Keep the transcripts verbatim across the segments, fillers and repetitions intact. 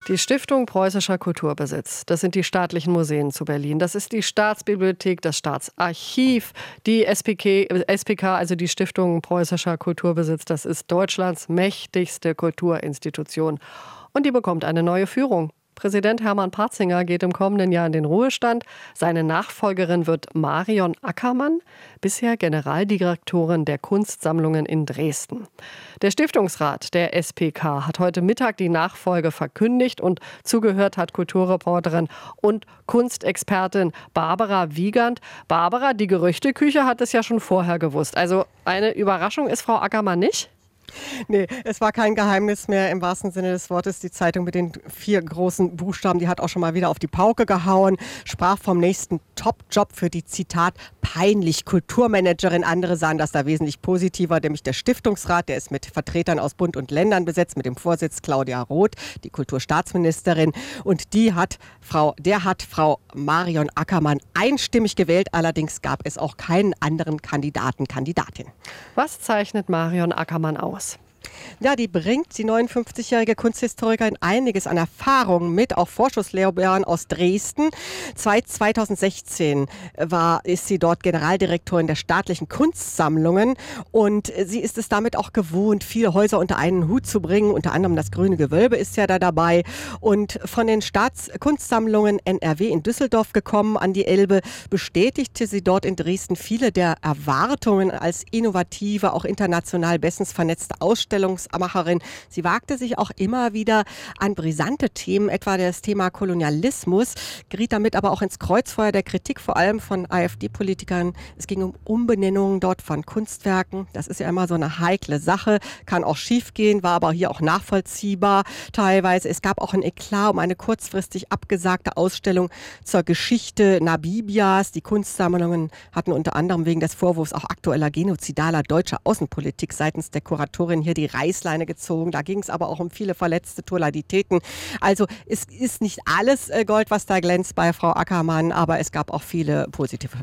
Die Stiftung Preußischer Kulturbesitz, das sind die staatlichen Museen zu Berlin. Das ist die Staatsbibliothek, das Staatsarchiv, die S P K, S P K, also die Stiftung Preußischer Kulturbesitz, das ist Deutschlands mächtigste Kulturinstitution. Und die bekommt eine neue Führung. Präsident Hermann Partzinger geht im kommenden Jahr in den Ruhestand. Seine Nachfolgerin wird Marion Ackermann, bisher Generaldirektorin der Kunstsammlungen in Dresden. Der Stiftungsrat der S P K hat heute Mittag die Nachfolge verkündigt und zugehört hat Kulturreporterin und Kunstexpertin Barbara Wiegand. Barbara, die Gerüchteküche hat es ja schon vorher gewusst. Also eine Überraschung ist Frau Ackermann nicht? Nee, es war kein Geheimnis mehr im wahrsten Sinne des Wortes. Die Zeitung mit den vier großen Buchstaben, die hat auch schon mal wieder auf die Pauke gehauen, sprach vom nächsten Top-Job für die, Zitat, peinlich Kulturmanagerin. Andere sahen das da wesentlich positiver, nämlich der Stiftungsrat, der ist mit Vertretern aus Bund und Ländern besetzt, mit dem Vorsitz Claudia Roth, die Kulturstaatsministerin. Und die hat Frau, der hat Frau Marion Ackermann einstimmig gewählt. Allerdings gab es auch keinen anderen Kandidaten, Kandidatin. Was zeichnet Marion Ackermann aus? Ja, die bringt die neunundfünfzigjährige Kunsthistorikerin einiges an Erfahrung mit, auch Vorschusslorbeeren aus Dresden. Seit zweitausendsechzehn war, ist sie dort Generaldirektorin der staatlichen Kunstsammlungen und sie ist es damit auch gewohnt, viele Häuser unter einen Hut zu bringen. Unter anderem das Grüne Gewölbe ist ja da dabei und von den Staatskunstsammlungen N R W in Düsseldorf gekommen an die Elbe, bestätigte sie dort in Dresden viele der Erwartungen als innovative, auch international bestens vernetzte Ausstellung. Ausstellungsmacherin. Sie wagte sich auch immer wieder an brisante Themen, etwa das Thema Kolonialismus, geriet damit aber auch ins Kreuzfeuer der Kritik, vor allem von AfD-Politikern. Es ging um Umbenennungen dort von Kunstwerken. Das ist ja immer so eine heikle Sache, kann auch schiefgehen, war aber hier auch nachvollziehbar teilweise. Es gab auch ein Eklat um eine kurzfristig abgesagte Ausstellung zur Geschichte Namibias. Die Kunstsammlungen hatten unter anderem wegen des Vorwurfs auch aktueller genozidaler deutscher Außenpolitik seitens der Kuratorin hier die Reißleine gezogen. Da ging es aber auch um viele verletzte Tonalitäten. Also es ist nicht alles Gold, was da glänzt bei Frau Ackermann, aber es gab auch viele positive.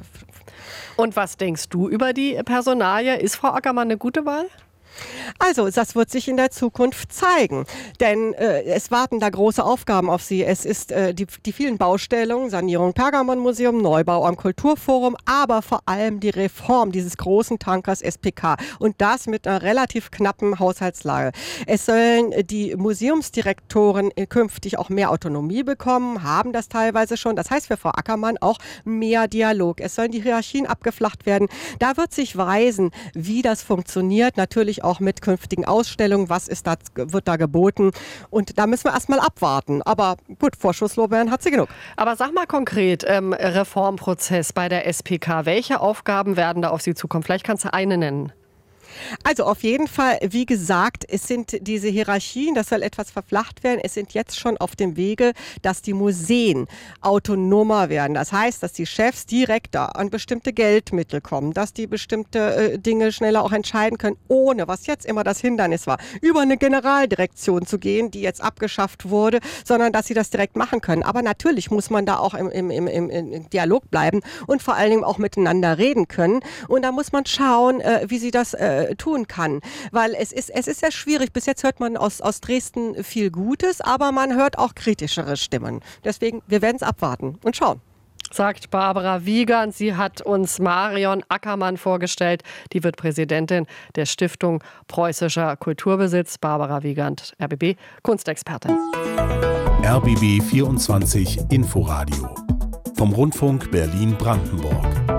Und was denkst du über die Personalie? Ist Frau Ackermann eine gute Wahl? Also, das wird sich in der Zukunft zeigen, denn äh, es warten da große Aufgaben auf sie. Es ist äh, die, die vielen Baustellungen, Sanierung Pergamonmuseum, Neubau am Kulturforum, aber vor allem die Reform dieses großen Tankers S P K und das mit einer relativ knappen Haushaltslage. Es sollen die Museumsdirektoren künftig auch mehr Autonomie bekommen, haben das teilweise schon. Das heißt für Frau Ackermann auch mehr Dialog. Es sollen die Hierarchien abgeflacht werden. Da wird sich weisen, wie das funktioniert. Natürlich auch auch mit künftigen Ausstellungen, was ist da, wird da geboten. Und da müssen wir erstmal abwarten. Aber gut, Vorschusslorbeeren hat sie genug. Aber sag mal konkret, ähm, Reformprozess bei der S P K. Welche Aufgaben werden da auf Sie zukommen? Vielleicht kannst du eine nennen. Also auf jeden Fall, wie gesagt, es sind diese Hierarchien, das soll etwas verflacht werden. Es sind jetzt schon auf dem Wege, dass die Museen autonomer werden. Das heißt, dass die Chefs direkter an bestimmte Geldmittel kommen, dass die bestimmte äh, Dinge schneller auch entscheiden können, ohne, was jetzt immer das Hindernis war, über eine Generaldirektion zu gehen, die jetzt abgeschafft wurde, sondern dass sie das direkt machen können. Aber natürlich muss man da auch im, im, im, im Dialog bleiben und vor allen Dingen auch miteinander reden können. Und da muss man schauen, äh, wie sie das äh, tun kann, weil es ist, es ist sehr schwierig. Bis jetzt hört man aus, aus Dresden viel Gutes, aber man hört auch kritischere Stimmen. Deswegen, wir werden es abwarten und schauen. Sagt Barbara Wiegand. Sie hat uns Marion Ackermann vorgestellt. Die wird Präsidentin der Stiftung Preußischer Kulturbesitz. Barbara Wiegand, R B B, Kunstexpertin. R B B vierundzwanzig Inforadio vom Rundfunk Berlin-Brandenburg.